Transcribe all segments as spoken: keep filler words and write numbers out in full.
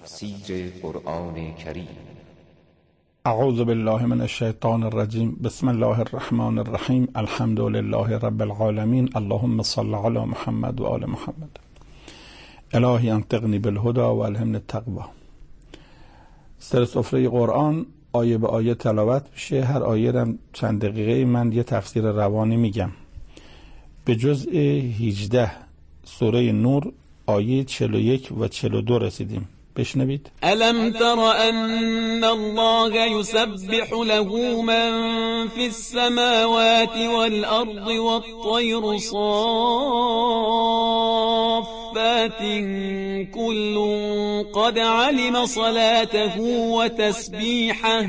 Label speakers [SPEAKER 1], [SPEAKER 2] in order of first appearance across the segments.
[SPEAKER 1] تفسیر قرآن کریم.
[SPEAKER 2] اعوذ بالله من الشیطان الرجیم. بسم الله الرحمن الرحیم. الحمد لله رب العالمین. اللهم صل علی محمد و آل محمد. الهی انطقنی بالهدى و الهمنی التقوی. سر سفره قرآن آیه به آیه تلاوت میشه. هر آیه را چند دقیقه من یه تفسیر روانی میگم. به جزء هجده سوره نور آیه چهل و یک و چهل و دو رسیدیم. بشنوید.
[SPEAKER 3] الم تر ان الله يسبح له من في السماوات والارض والطير صافات كل قد علم صلاته وتسبيحه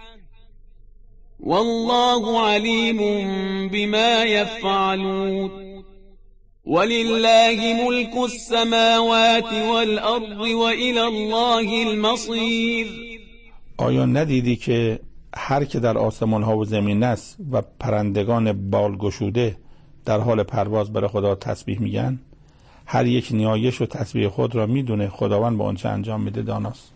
[SPEAKER 3] والله عليم بما يفعلون ولله ملك السماوات والارض والى الله المصير.
[SPEAKER 2] آیا ندیدی که هر که در آسمان ها و زمین است و پرندگان بال گشوده در حال پرواز برای خدا تسبیح میگن؟ هر یک نیایش و تسبیح خود را میدونه، خداوند با آنچه انجام میده داناست.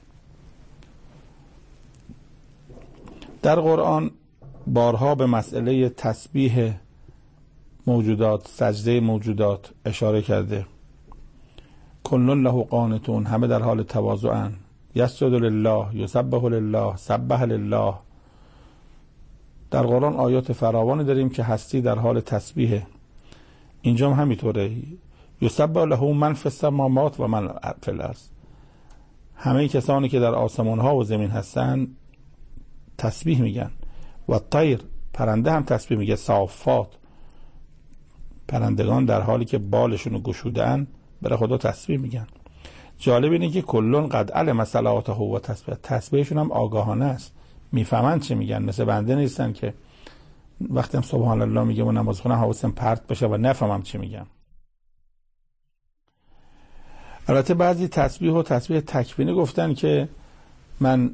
[SPEAKER 2] در قرآن بارها به مسئله تسبیح موجودات، سجده موجودات اشاره کرده. کل له قانتون، همه در حال تواضعن. یسجد لله، یسبح لله، سبح لله. در قرآن آیات فراوانی داریم که هستی در حال تسبیحه. اینجا هم همینطوره. یسبح له من فی السماوات و من فی الارض. همه کسانی که در آسمان ها و زمین هستن تسبیح میگن. و طیر، پرنده هم تسبیح میگه. صافات، پرندگان در حالی که بالشون رو گشودن برای خدا تسبیح میگن. جالب اینه که کلون قد علم صلاته و تسبیح، تسبیحشون هم آگاهانه است، میفهمن چه میگن. مثل بنده نیستن که وقتی هم سبحان الله میگم و نماز خونم حواسم پرت بشه و نفهمم چه میگم. البته بعضی تسبیح و تسبیح تکوینی گفتن که من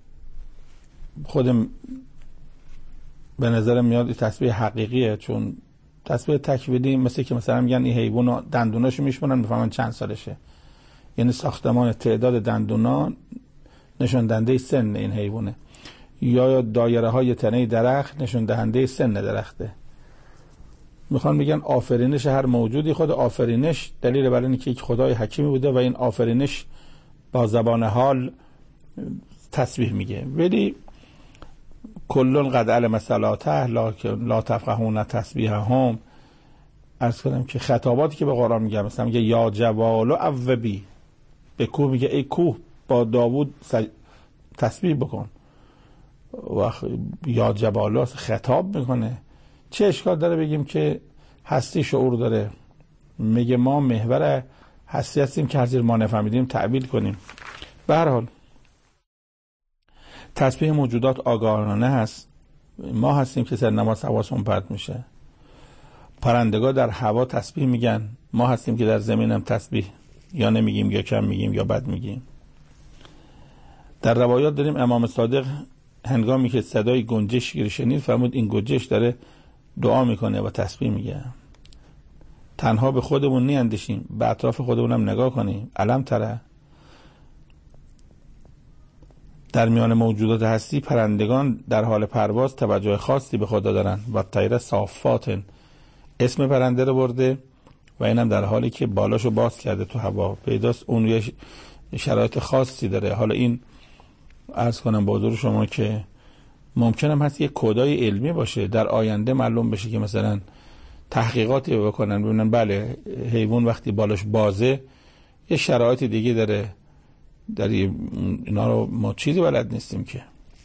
[SPEAKER 2] خودم به نظرم میاد تسبیح حقیقیه، چون تسبیح تکوینی مثل که مثلا میگن این حیوان دندوناشو میشمونن میفهمن چند سالشه، یعنی ساختمان تعداد دندونا نشون دهنده سن این حیوانه، یا دایره های تنه درخت نشون دهنده سن درخته. میخوان میگن آفرینش هر موجودی، خود آفرینش دلیل بر اینه که یک خدای حکیمی بوده و این آفرینش با زبان حال تسبیح میگه. ولی کلون قد علم صلاته لا تفقهون تسبیحهم. عرض کنم که خطاباتی که به قرآن میگه، مثلا میگه یا جوال اوبی، به کوه میگه ای کوه با داوود سج... تسبیح بکن. و یا جوال خطاب میکنه. چه اشکال داره بگیم که هستی شعور داره؟ میگه ما محور هستی هستیم که هر چیز ما نفهمیدیم تعبیر کنیم. به هر حال تسبیح موجودات آگاهانه هست. ما هستیم که سر نماز حواسمون پرت میشه. پرندگان در هوا تسبیح میگن. ما هستیم که در زمین هم تسبیح یا نمیگیم یا کم میگیم یا بد میگیم. در روایات داریم امام صادق هنگامی که صدای گنجشک رو شنید فرمود این گنجشک داره دعا میکنه و تسبیح میگه. تنها به خودمون نیندیشیم، به اطراف خودمون هم نگاه کنیم. علم تره در میان موجودات هستی پرندگان در حال پرواز توجه خاصی به خدا دارن. و طیر صافات، اسم پرنده رو برده و اینم در حالی که بالاشو باز کرده تو هوا. پیداست اون یه شرایط خاصی داره. حالا این عرض کنم با حضور شما که ممکنم هست یک کدای علمی باشه، در آینده معلوم بشه که مثلا تحقیقاتی بکنن ببینن بله حیوان وقتی بالاش بازه یه شرایط دیگه داره. در اینا رو ما چیزی بلد نیستیم که.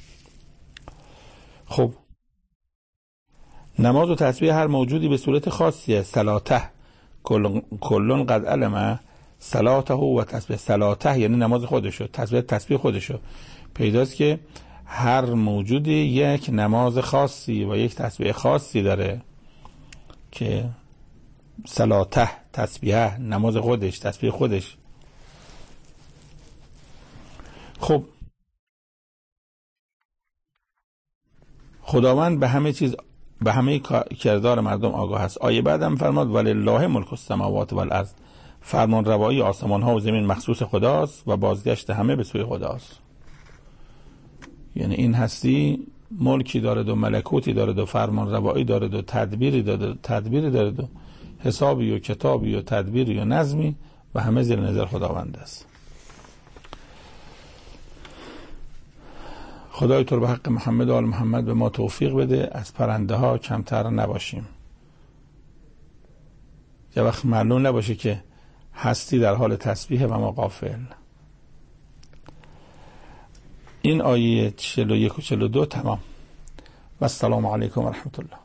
[SPEAKER 2] خب نماز و تسبیح هر موجودی به صورت خاصیه. صلاته کلون قد علم صلاته و تسبیح. صلاته یعنی نماز خودشو، تسبیح تسبیح خودشو. پیداست که هر موجودی یک نماز خاصی و یک تسبیح خاصی داره که صلاته تسبیح نماز خودش، تسبیح خودش. خب خداوند به همه چیز، به همه کردار مردم آگاه است. آیه بعدم فرماد ولله ملک السماوات والارض. فرمان روایی آسمان ها و زمین مخصوص خداست و بازگشت همه به سوی خداست. یعنی این هستی ملکی دارد و ملکوتی دارد و فرمان روایی دارد و تدبیری دارد و تدبیری دارد و حسابی و کتابی و تدبیری و نظمی و همه زیر نظر خداوند است. خدای تو به حق محمد و آل محمد به ما توفیق بده از پرنده ها کمتر نباشیم. یه وقت معلوم نباشه که هستی در حال تسبیح و ما غافل. این آیه چهل و یک و چهل و دو تمام. و السلام علیکم و رحمت الله.